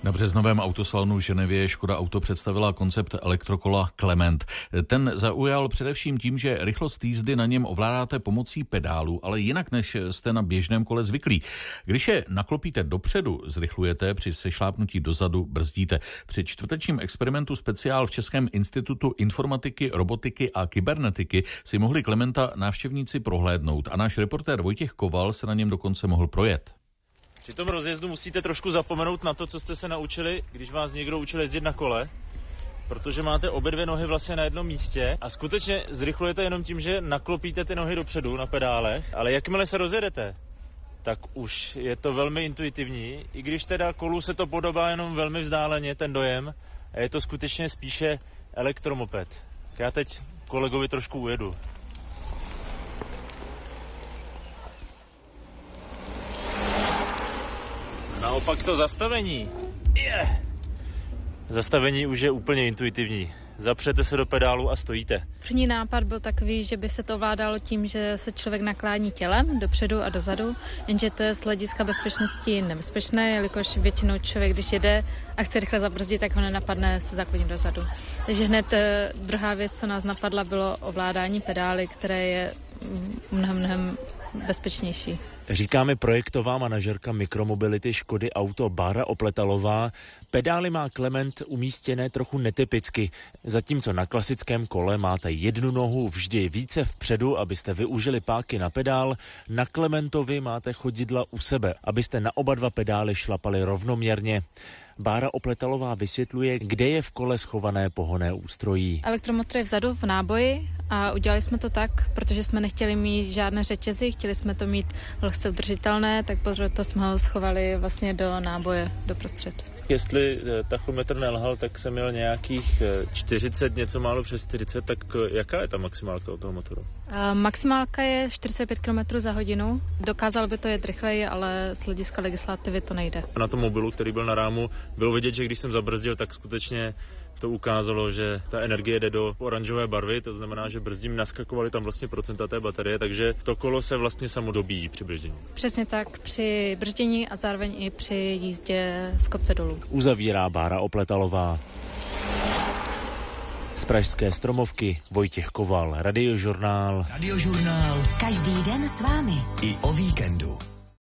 Na březnovém autosalonu v Ženevě Škoda Auto představila koncept elektrokola Clement. Ten zaujal především tím, že rychlost jízdy na něm ovládáte pomocí pedálu, ale jinak než jste na běžném kole zvyklí. Když je naklopíte dopředu, zrychlujete, při sešlápnutí dozadu brzdíte. Při čtvrtečním experimentu speciál v Českém institutu informatiky, robotiky a kybernetiky si mohli Clementa návštěvníci prohlédnout a náš reportér Vojtěch Koval se na něm dokonce mohl projet. Při tom rozjezdu musíte trošku zapomenout na to, co jste se naučili, když vás někdo učil jezdit na kole, protože máte obě dvě nohy vlastně na jednom místě a skutečně zrychlujete jenom tím, že naklopíte ty nohy dopředu na pedálech, ale jakmile se rozjedete, tak už je to velmi intuitivní, i když teda kolu se to podobá jenom velmi vzdáleně, ten dojem, a je to skutečně spíše elektromoped. Já teď kolegovi trošku ujedu. Naopak to zastavení. Zastavení už je úplně intuitivní. Zapřete se do pedálu a stojíte. První nápad byl takový, že by se to ovládalo tím, že se člověk naklání tělem dopředu a dozadu, jenže to je z hlediska bezpečnosti nebezpečné, jelikož většinou člověk, když jede a chce rychle zabrzdit, tak ho nenapadne se zakloním dozadu. Takže hned druhá věc, co nás napadla, bylo ovládání pedály, které je mnohem bezpečnější. Říká mi projektová manažerka mikromobility Škody Auto Bára Opletalová. Pedály má Clement umístěné trochu netypicky. Zatímco na klasickém kole máte jednu nohu vždy více vpředu, abyste využili páky na pedál, na Clementovi máte chodidla u sebe, abyste na oba dva pedály šlapali rovnoměrně. Bára Opletalová vysvětluje, kde je v kole schované pohonné ústrojí. Elektromotor je vzadu v náboji a udělali jsme to tak, protože jsme nechtěli mít žádné řetězy, chtěli jsme to mít lehce udržitelné, tak proto jsme ho schovali vlastně do náboje, doprostřed. Jestli tachometr nelhal, tak jsem měl nějakých 40, něco málo přes 40, tak jaká je ta maximálka od toho motoru? Maximálka je 45 km za hodinu. Dokázal by to jet rychleji, ale z hlediska legislativy to nejde. Na tom mobilu, který byl na rámu, bylo vidět, že když jsem zabrzdil, tak skutečně to ukázalo, že ta energie jde do oranžové barvy, to znamená, že brzdím, naskakovaly tam vlastně procenta té baterie, takže to kolo se vlastně samo dobíjí při brždění. Přesně tak, při brždění a zároveň i při jízdě z kopce dolů. Uzavírá Bára Opletalová. Z pražské Stromovky Vojtěch Koval, Radiožurnál. Radiožurnál. Každý den s vámi. I o víkendu.